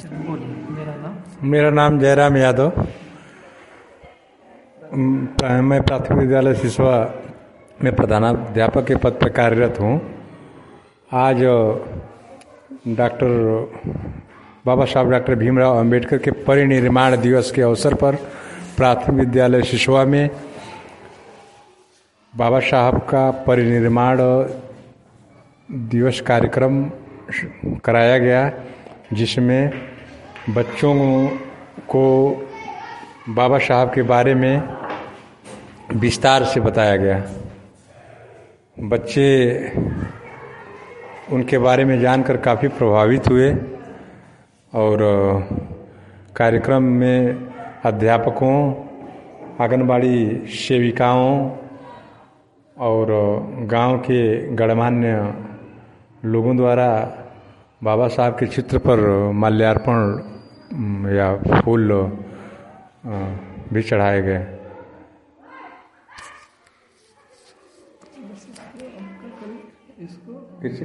मेरा नाम जयराम यादव। मैं प्राथमिक विद्यालय सिसवा में प्रधानाध्यापक के पद पर कार्यरत हूँ। आज डॉक्टर बाबा साहब डॉक्टर भीमराव अंबेडकर के परिनिर्वाण दिवस के अवसर पर प्राथमिक विद्यालय सिसवा में बाबा साहब का परिनिर्वाण दिवस कार्यक्रम कराया गया, जिसमें बच्चों को बाबा साहब के बारे में विस्तार से बताया गया। बच्चे उनके बारे में जानकर काफ़ी प्रभावित हुए और कार्यक्रम में अध्यापकों, आंगनबाड़ी सेविकाओं और गांव के गणमान्य लोगों द्वारा बाबा साहब के चित्र पर माल्यार्पण या फूल भी चढ़ाए गए।